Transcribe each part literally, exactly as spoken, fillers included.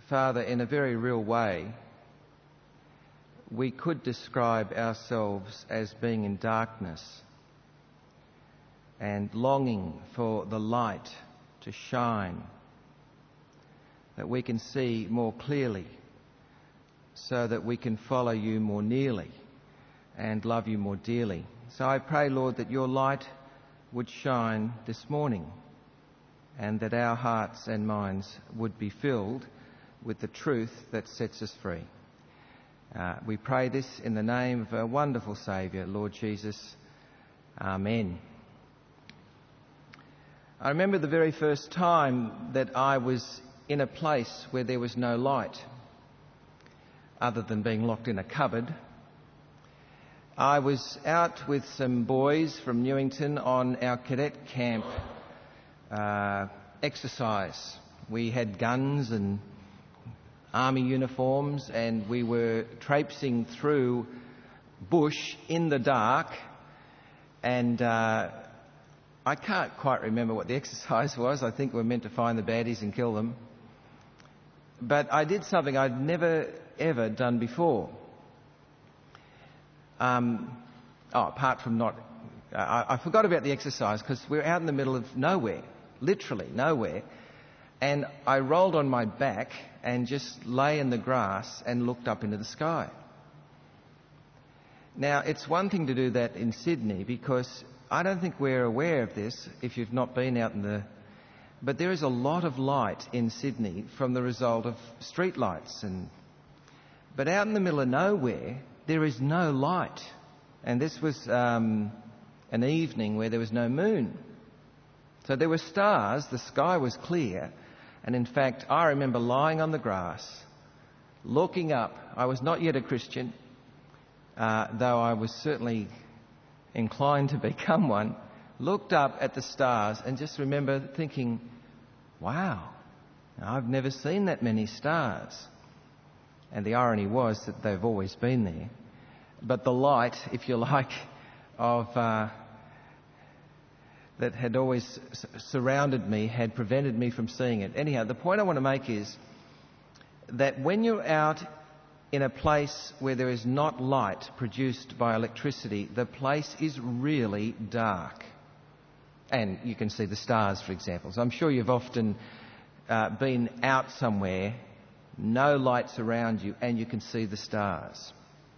Father, in a very real way, we could describe ourselves as being in darkness and longing for the light to shine, that we can see more clearly, so that we can follow you more nearly and love you more dearly. So I pray, Lord, that your light would shine this morning and that our hearts and minds would be filled with the truth that sets us free. Uh, we pray this in the name of our wonderful Saviour, Lord Jesus. Amen. I remember the very first time that I was in a place where there was no light, other than being locked in a cupboard. I was out with some boys from Newington on our cadet camp uh, exercise. We had guns and army uniforms, and we were traipsing through bush in the dark, and uh, I can't quite remember what the exercise was. I think we were meant to find the baddies and kill them. But I did something I'd never ever done before. Um, oh, apart from not... Uh, I, I forgot about the exercise because we were out in the middle of nowhere, literally nowhere, and I rolled on my back and just lay in the grass and looked up into the sky. Now, it's one thing to do that in Sydney, because I don't think we're aware of this if you've not been out in the... But there is a lot of light in Sydney from the result of street lights. And... But out in the middle of nowhere, there is no light. And this was um, an evening where there was no moon. So there were stars, the sky was clear. And in fact, I remember lying on the grass, looking up. I was not yet a Christian, uh, though I was certainly inclined to become one. Looked up at the stars and just remember thinking, wow, I've never seen that many stars. And the irony was that they've always been there. But the light, if you like, of uh, that had always s- surrounded me had prevented me from seeing it. Anyhow, the point I want to make is that when you're out in a place where there is not light produced by electricity, the place is really dark. And you can see the stars, for example. So I'm sure you've often uh, been out somewhere, no lights around you, and you can see the stars.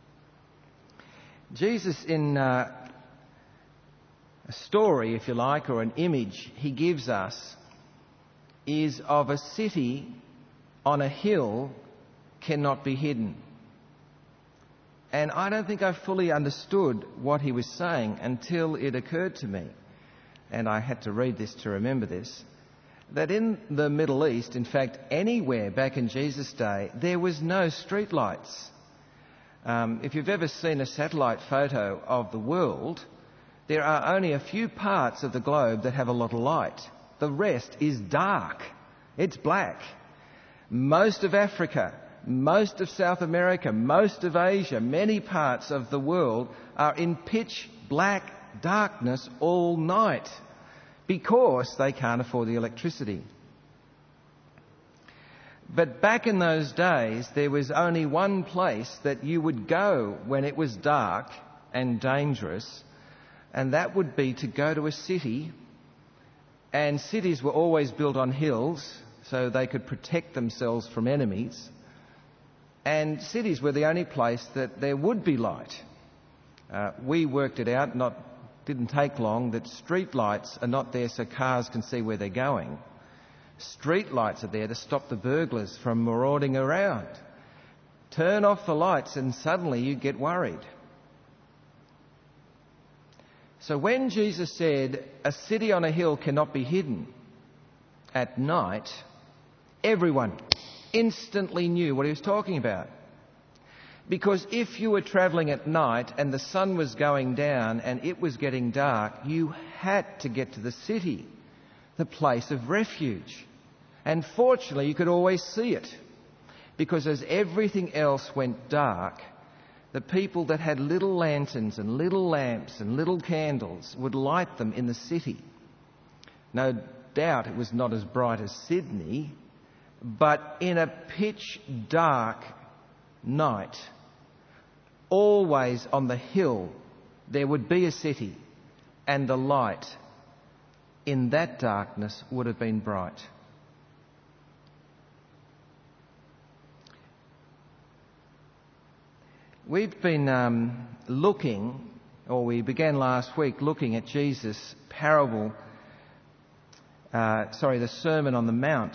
Jesus, in uh, a story, if you like, or an image he gives us, is of a city on a hill cannot be hidden. And I don't think I fully understood what he was saying until it occurred to me, and I had to read this to remember this, that in the Middle East, in fact anywhere back in Jesus' day, there was no street lights. Um, if you've ever seen a satellite photo of the world, there are only a few parts of the globe that have a lot of light. The rest is dark. It's black. Most of Africa, most of South America, most of Asia, many parts of the world are in pitch black darkness all night because they can't afford the electricity. But back in those days, there was only one place that you would go when it was dark and dangerous, and that would be to go to a city. And cities were always built on hills so they could protect themselves from enemies. And cities were the only place that there would be light. Uh, we worked it out, not didn't take long, that street lights are not there so cars can see where they're going. Street lights are there to stop the burglars from marauding around. Turn off the lights and suddenly you get worried. So when Jesus said, a city on a hill cannot be hidden at night, everyone instantly knew what he was talking about. Because if you were travelling at night and the sun was going down and it was getting dark, you had to get to the city, the place of refuge. And fortunately, you could always see it. Because as everything else went dark, the people that had little lanterns and little lamps and little candles would light them in the city. No doubt it was not as bright as Sydney, But in a pitch dark night, always on the hill, there would be a city, and the light in that darkness would have been bright. We've been um, looking, or we began last week looking at Jesus' parable, uh, sorry, the Sermon on the Mount.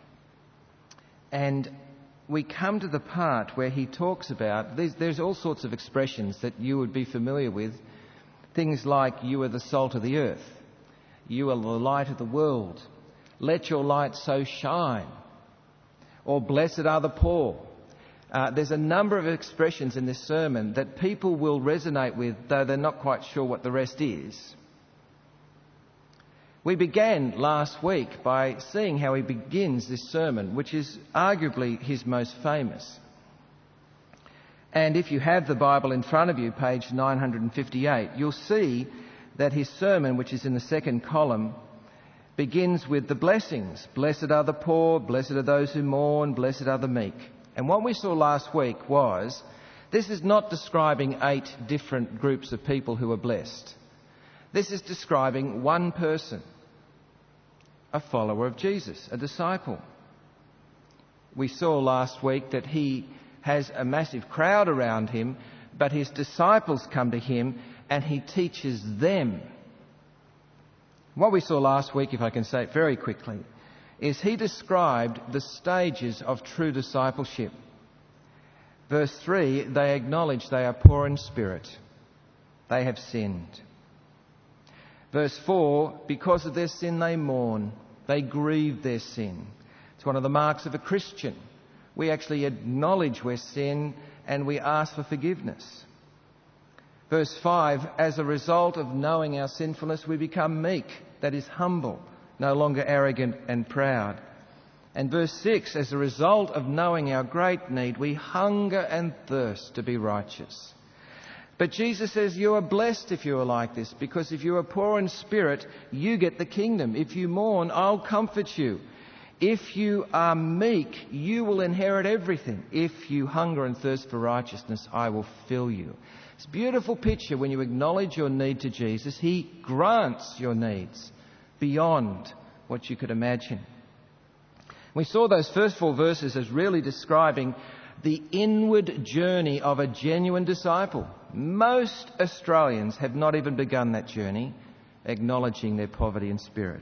And we come to the part where he talks about, there's, there's all sorts of expressions that you would be familiar with. Things like, you are the salt of the earth. You are the light of the world. Let your light so shine. Or blessed are the poor. Uh, there's a number of expressions in this sermon that people will resonate with, though they're not quite sure what the rest is. We began last week by seeing how he begins this sermon, which is arguably his most famous. And if you have the Bible in front of you, page nine hundred fifty-eight, you'll see that his sermon, which is in the second column, begins with the blessings. Blessed are the poor, blessed are those who mourn, blessed are the meek. And what we saw last week was, this is not describing eight different groups of people who are blessed. This is describing one person, a follower of Jesus, a disciple. We saw last week that he has a massive crowd around him, but his disciples come to him and he teaches them. What we saw last week, if I can say it very quickly, is he described the stages of true discipleship. Verse three, they acknowledge they are poor in spirit. They have sinned. Verse four, because of their sin they mourn. They grieve their sin. It's one of the marks of a Christian. We actually acknowledge we're sin and we ask for forgiveness. Verse five, as a result of knowing our sinfulness, we become meek, that is humble, no longer arrogant and proud. And verse six, as a result of knowing our great need, we hunger and thirst to be righteous. But Jesus says you are blessed if you are like this, because if you are poor in spirit, you get the kingdom. If you mourn, I'll comfort you. If you are meek, you will inherit everything. If you hunger and thirst for righteousness, I will fill you. It's a beautiful picture when you acknowledge your need to Jesus. He grants your needs beyond what you could imagine. We saw those first four verses as really describing the inward journey of a genuine disciple. Most Australians have not even begun that journey, acknowledging their poverty in spirit.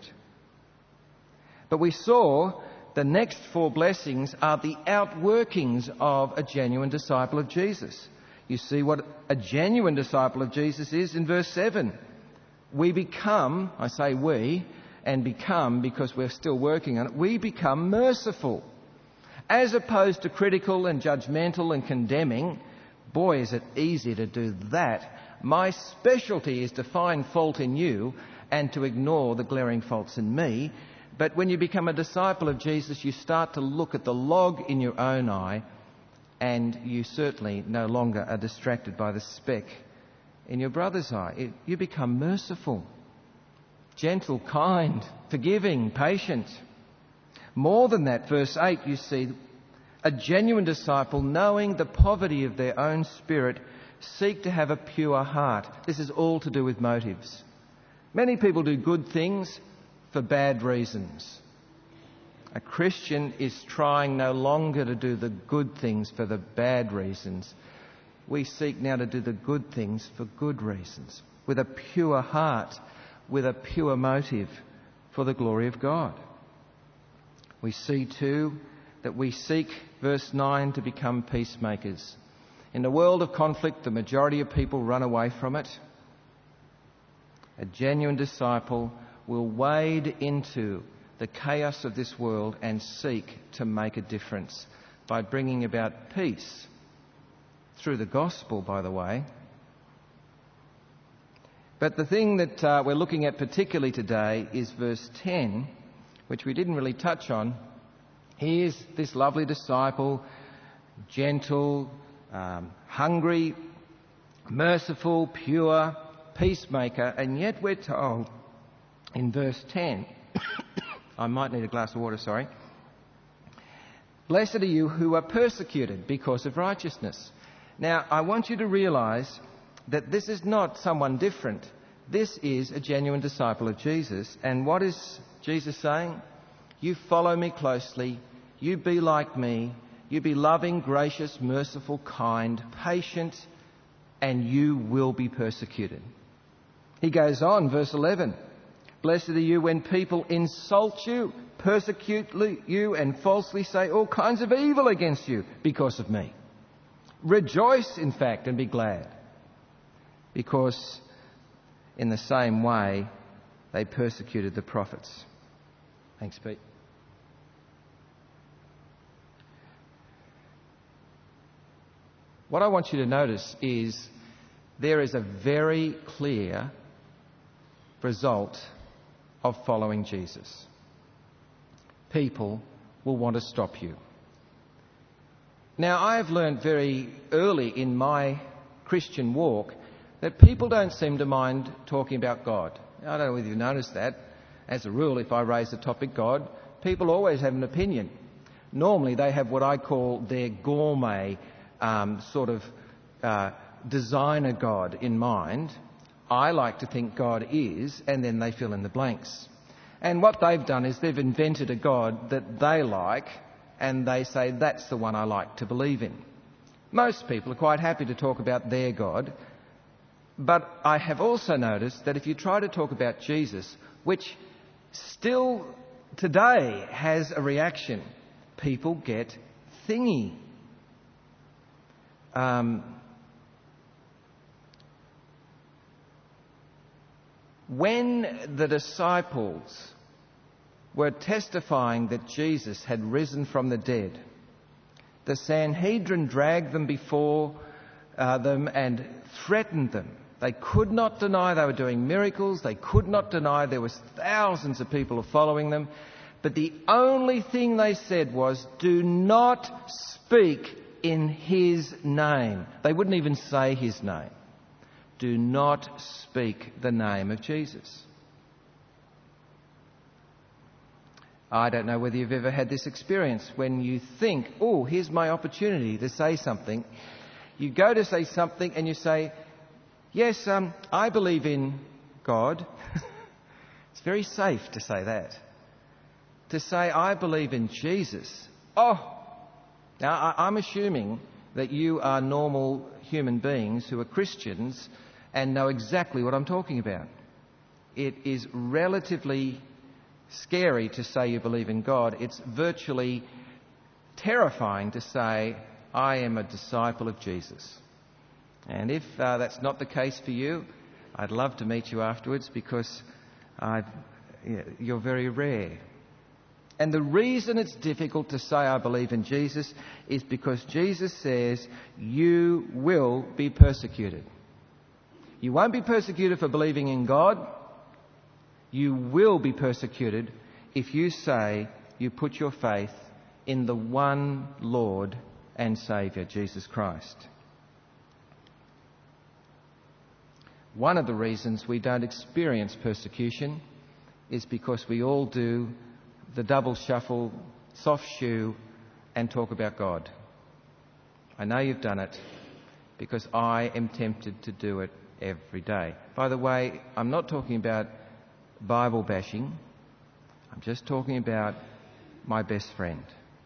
But we saw the next four blessings are the outworkings of a genuine disciple of Jesus. You see what a genuine disciple of Jesus is in verse seven. We become, I say we, and become because we're still working on it, we become merciful. As opposed to critical and judgmental and condemning. Boy, is it easy to do that. My specialty is to find fault in you and to ignore the glaring faults in me. But when you become a disciple of Jesus, you start to look at the log in your own eye, and you certainly no longer are distracted by the speck in your brother's eye. It, you become merciful, gentle, kind, forgiving, patient. More than that, verse eight, you see, a genuine disciple, knowing the poverty of their own spirit, seek to have a pure heart. This is all to do with motives. Many people do good things for bad reasons. A Christian is trying no longer to do the good things for the bad reasons. We seek now to do the good things for good reasons, with a pure heart, with a pure motive for the glory of God. We see too that we seek, verse nine, to become peacemakers. In a world of conflict, the majority of people run away from it. A genuine disciple will wade into the chaos of this world and seek to make a difference by bringing about peace through the gospel, by the way. But the thing that uh, we're looking at particularly today is verse ten, which we didn't really touch on. Here's this lovely disciple, gentle, um, hungry, merciful, pure, peacemaker, and yet we're told in verse ten, I might need a glass of water, sorry. Blessed are you who are persecuted because of righteousness. Now, I want you to realise that this is not someone different. This is a genuine disciple of Jesus. And what is Jesus saying? You follow me closely. You be like me. You be loving, gracious, merciful, kind, patient, and you will be persecuted. He goes on, verse eleven. Blessed are you when people insult you, persecute you, and falsely say all kinds of evil against you because of me. Rejoice, in fact, and be glad, because in the same way they persecuted the prophets. Thanks, Pete. What I want you to notice is there is a very clear result of following Jesus. People will want to stop you. Now, I have learned very early in my Christian walk that people don't seem to mind talking about God. I don't know whether you've noticed that. As a rule, if I raise the topic God, people always have an opinion. Normally, they have what I call their gourmet um, sort of uh, designer God in mind. I like to think God is, and then they fill in the blanks. And what they've done is they've invented a God that they like, and they say, that's the one I like to believe in. Most people are quite happy to talk about their God, but I have also noticed that if you try to talk about Jesus, which still today has a reaction, people get thingy. Um, when the disciples were testifying that Jesus had risen from the dead, the Sanhedrin dragged them before uh, them and threatened them. They could not deny they were doing miracles. They could not deny there was thousands of people following them. But the only thing they said was, do not speak in his name. They wouldn't even say his name. Do not speak the name of Jesus. I don't know whether you've ever had this experience when you think, oh, here's my opportunity to say something. You go to say something and you say, yes, um, I believe in God. It's very safe to say that. To say, I believe in Jesus. Oh, now I, I'm assuming that you are normal human beings who are Christians and know exactly what I'm talking about. It is relatively scary to say you believe in God. It's virtually terrifying to say, I am a disciple of Jesus. And if uh, that's not the case for you, I'd love to meet you afterwards, because I've, you're very rare. And the reason it's difficult to say I believe in Jesus is because Jesus says you will be persecuted. You won't be persecuted for believing in God. You will be persecuted if you say you put your faith in the one Lord and Saviour, Jesus Christ. One of the reasons we don't experience persecution is because we all do the double shuffle, soft shoe, and talk about God. I know you've done it because I am tempted to do it every day. By the way, I'm not talking about Bible bashing. I'm just talking about my best friend.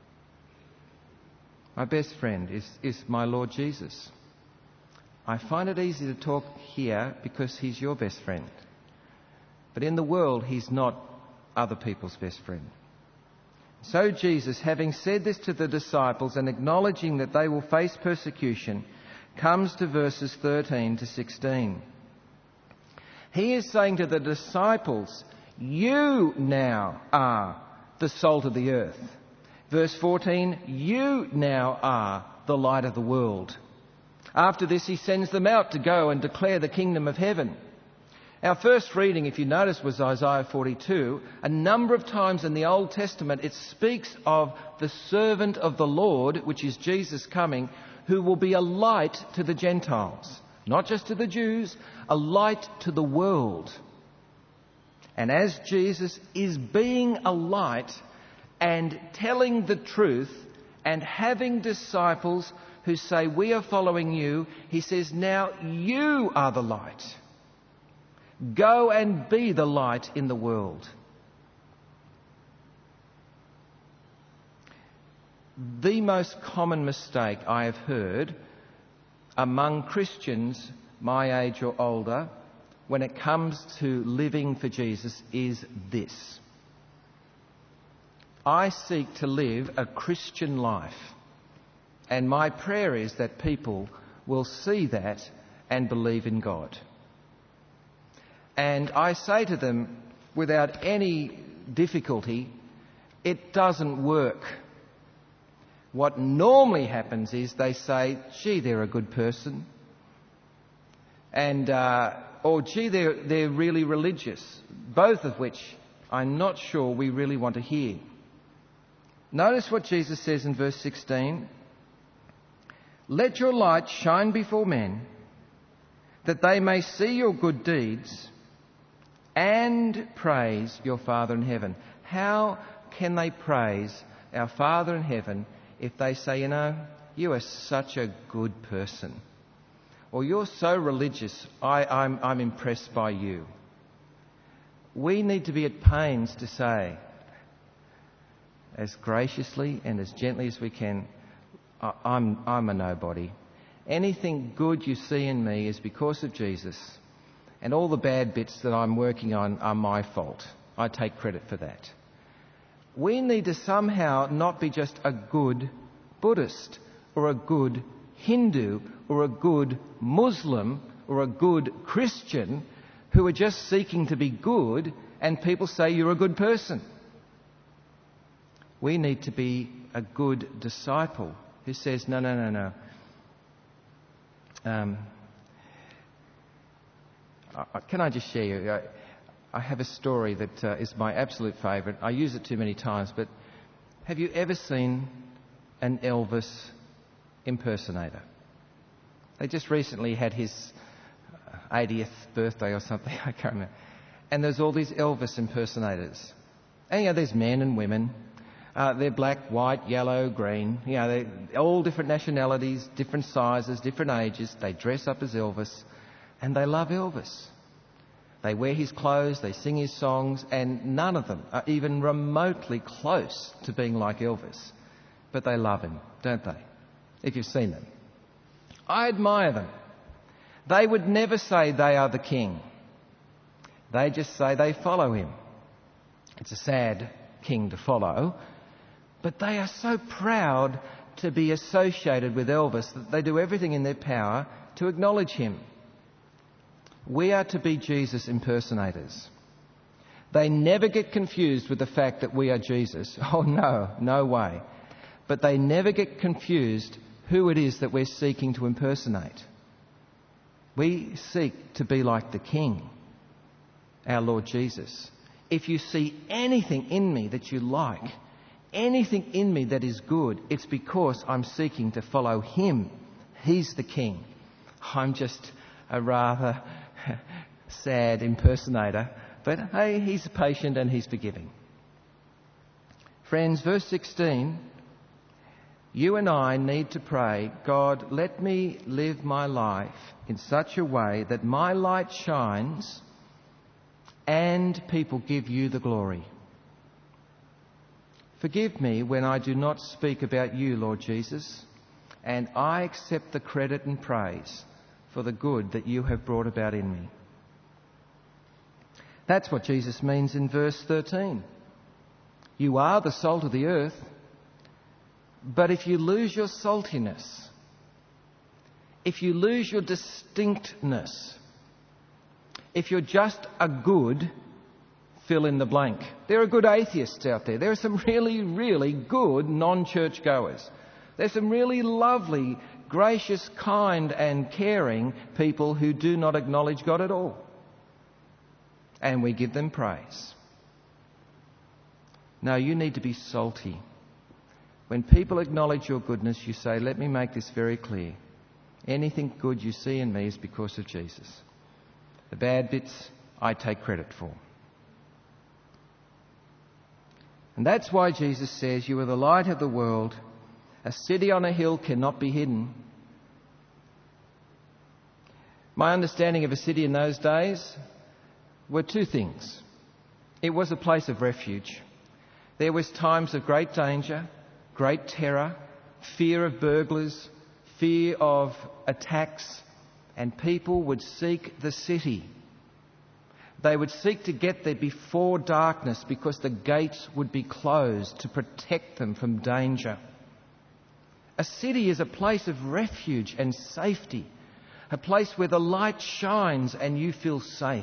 My best friend is, is my Lord Jesus. I find it easy to talk here because he's your best friend. But in the world, he's not other people's best friend. So Jesus, having said this to the disciples and acknowledging that they will face persecution, comes to verses thirteen to sixteen. He is saying to the disciples, you now are the salt of the earth. Verse fourteen, you now are the light of the world. After this, he sends them out to go and declare the kingdom of heaven. Our first reading, if you notice, was Isaiah forty-two. A number of times in the Old Testament, it speaks of the servant of the Lord, which is Jesus coming, who will be a light to the Gentiles. Not just to the Jews, a light to the world. And as Jesus is being a light and telling the truth And having disciples who say, we are following you, he says, now you are the light. Go and be the light in the world. The most common mistake I have heard among Christians my age or older when it comes to living for Jesus is this. I seek to live a Christian life, and my prayer is that people will see that and believe in God. And I say to them without any difficulty, it doesn't work. What normally happens is they say, gee, they're a good person. And, uh, or gee, they're, they're really religious. Both of which I'm not sure we really want to hear. Notice what Jesus says in verse sixteen. Let your light shine before men, that they may see your good deeds and praise your Father in heaven. How can they praise our Father in heaven if they say, you know, you are such a good person, or you're so religious, I, I'm, I'm impressed by you? We need to be at pains to say, as graciously and as gently as we can, I'm, I'm a nobody. Anything good you see in me is because of Jesus, and all the bad bits that I'm working on are my fault. I take credit for that. We need to somehow not be just a good Buddhist or a good Hindu or a good Muslim or a good Christian who are just seeking to be good and people say you're a good person. We need to be a good disciple who says, no, no, no, no. Um, I, can I just share you? I, I have a story that uh, is my absolute favourite. I use it too many times, but have you ever seen an Elvis impersonator? They just recently had his eightieth birthday or something, I can't remember. And there's all these Elvis impersonators. And, you know, there's men and women. Uh, they're black, white, yellow, green. You know, they're all different nationalities, different sizes, different ages. They dress up as Elvis, and they love Elvis. They wear his clothes, they sing his songs, and none of them are even remotely close to being like Elvis. But they love him, don't they? If you've seen them. I admire them. They would never say they are the king. They just say they follow him. It's a sad king to follow, but they are so proud to be associated with Elvis that they do everything in their power to acknowledge him. We are to be Jesus impersonators. They never get confused with the fact that we are Jesus. Oh no, no way. But they never get confused who it is that we're seeking to impersonate. We seek to be like the King, our Lord Jesus. If you see anything in me that you like, anything in me that is good, it's because I'm seeking to follow him. He's the King. I'm just a rather sad impersonator, but hey, he's patient and he's forgiving. Friends, verse sixteen, you and I need to pray, God, let me live my life in such a way that my light shines and people give you the glory. Forgive me when I do not speak about you, Lord Jesus, and I accept the credit and praise for the good that you have brought about in me. That's what Jesus means in verse thirteen. You are the salt of the earth, but if you lose your saltiness, if you lose your distinctness, if you're just a good, fill in the blank. There are good atheists out there. There are some really, really good non-church goers. There's some really lovely, gracious, kind and caring people who do not acknowledge God at all. And we give them praise. No, you need to be salty. When people acknowledge your goodness, you say, let me make this very clear. Anything good you see in me is because of Jesus. The bad bits, I take credit for. And that's why Jesus says, you are the light of the world. A city on a hill cannot be hidden. My understanding of a city in those days were two things. It was a place of refuge. There was times of great danger, great terror, fear of burglars, fear of attacks, and people would seek the city. They would seek to get there before darkness because the gates would be closed to protect them from danger. A city is a place of refuge and safety, a place where the light shines and you feel safe.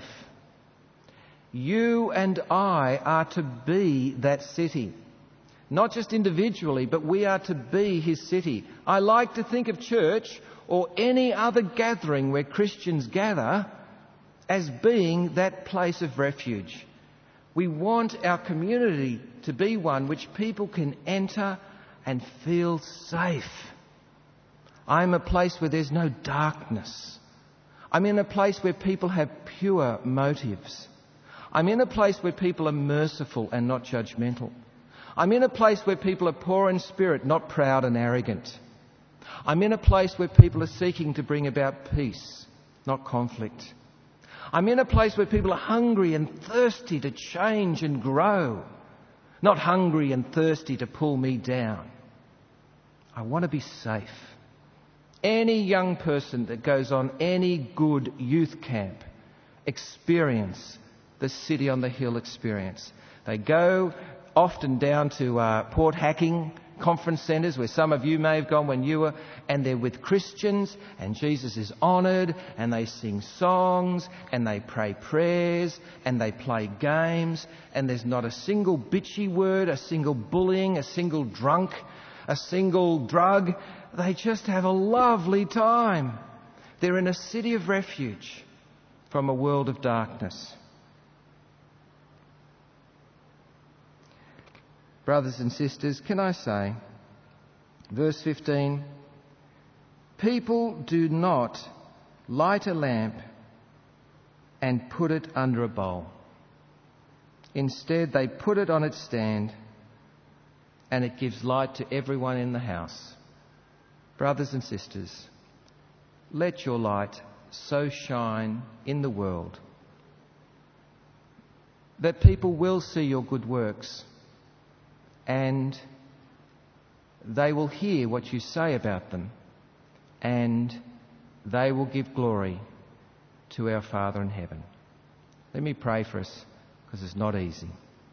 You and I are to be that city. Not just individually, but we are to be his city. I like to think of church or any other gathering where Christians gather as being that place of refuge. We want our community to be one which people can enter and feel safe. I'm a place where there's no darkness. I'm in a place where people have pure motives. I'm in a place where people are merciful and not judgmental. I'm in a place where people are poor in spirit, not proud and arrogant. I'm in a place where people are seeking to bring about peace, not conflict. I'm in a place where people are hungry and thirsty to change and grow, not hungry and thirsty to pull me down. I want to be safe. Any young person that goes on any good youth camp experience the City on the Hill experience. They go often down to uh, Port Hacking conference centres, where some of you may have gone when you were, and they're with Christians, and Jesus is honoured, and they sing songs, and they pray prayers, and they play games, and there's not a single bitchy word, a single bullying, a single drunk, a single drug. They just have a lovely time. They're in a city of refuge from a world of darkness. Brothers and sisters, can I say, verse fifteen, people do not light a lamp and put it under a bowl. Instead, they put it on its stand and it gives light to everyone in the house. Brothers and sisters, let your light so shine in the world that people will see your good works and they will hear what you say about them, and they will give glory to our Father in heaven. Let me pray for us, because it's not easy.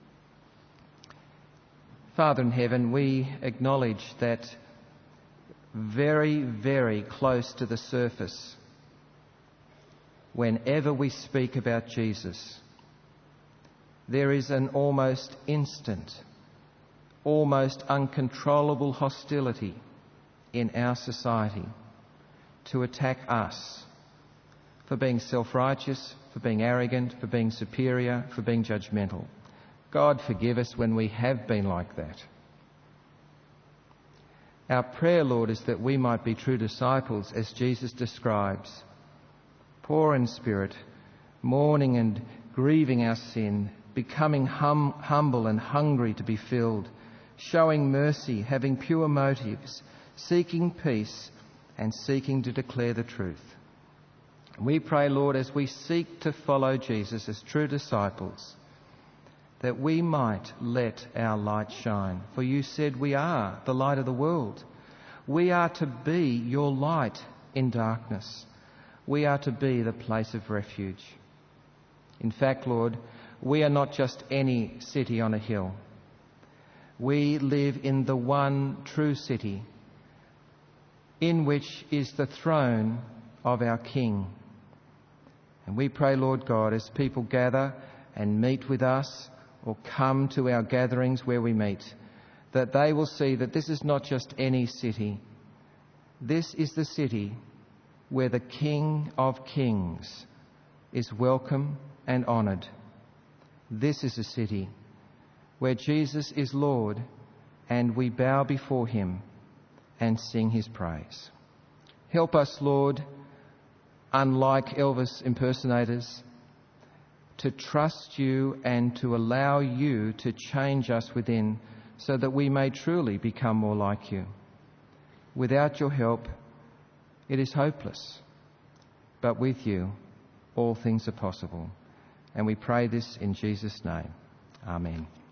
Father in heaven, we acknowledge that very, very close to the surface, whenever we speak about Jesus, there is an almost instant, almost uncontrollable hostility in our society to attack us for being self-righteous, for being arrogant, for being superior, for being judgmental. God, forgive us when we have been like that. Our prayer, Lord, is that we might be true disciples as Jesus describes, poor in spirit, mourning and grieving our sin, becoming hum- humble and hungry to be filled, showing mercy, having pure motives, seeking peace and seeking to declare the truth. We pray, Lord, as we seek to follow Jesus as true disciples, that we might let our light shine. For you said we are the light of the world. We are to be your light in darkness. We are to be the place of refuge. In fact, Lord, we are not just any city on a hill. We live in the one true city, in which is the throne of our King. And we pray, Lord God, as people gather and meet with us or come to our gatherings where we meet, that they will see that this is not just any city. This is the city where the King of Kings is welcome and honoured. This is a city where Jesus is Lord, and we bow before him and sing his praise. Help us, Lord, unlike Elvis impersonators, to trust you and to allow you to change us within so that we may truly become more like you. Without your help, it is hopeless. But with you, all things are possible. And we pray this in Jesus' name. Amen.